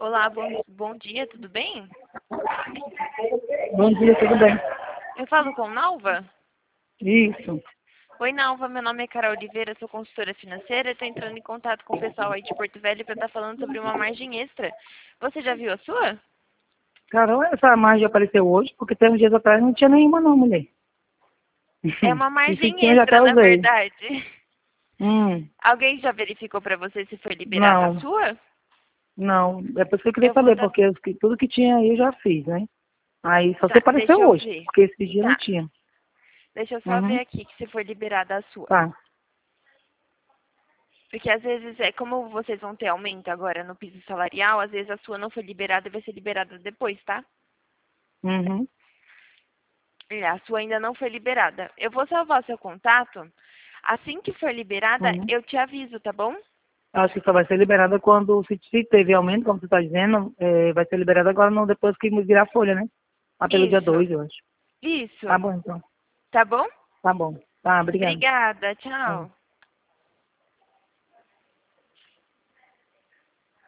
Olá, bom dia, tudo bem? Bom dia, tudo bem? Eu falo com Nalva? Isso. Oi, Nalva, meu nome é Carol Oliveira, sou consultora financeira e estou entrando em contato com o pessoal aí de Porto Velho para estar falando sobre uma margem extra. Você já viu a sua? Carol, essa margem apareceu hoje, porque tem uns dias atrás não tinha nenhuma não, mulher. É uma E se margem tinha, eu já extra, até na usei. verdade. Hum, Alguém já verificou para você se foi liberada a não, sua? não. É por isso que eu queria Eu vou saber, dar... porque tudo que tinha aí eu já fiz, né? Aí só se Tá, apareceu deixa eu hoje, ver. porque esse dia não Tá, tinha. deixa eu só ver Uhum, aqui que se foi liberada a sua. tá. Porque às vezes, como vocês vão ter aumento agora no piso salarial, às vezes a sua não foi liberada e vai ser liberada depois, tá? Uhum, A sua ainda não foi liberada. Eu vou salvar seu contato. Assim que for liberada, uhum. eu te aviso, tá bom? Acho que só vai ser liberada quando, se teve aumento, como você está dizendo, vai ser liberada agora não, depois que virar folha, né? Lá pelo dia Isso, 2 eu acho. isso. Tá bom, então. Tá bom? Tá bom. Tá, obrigada. Obrigada, Tá. tchau.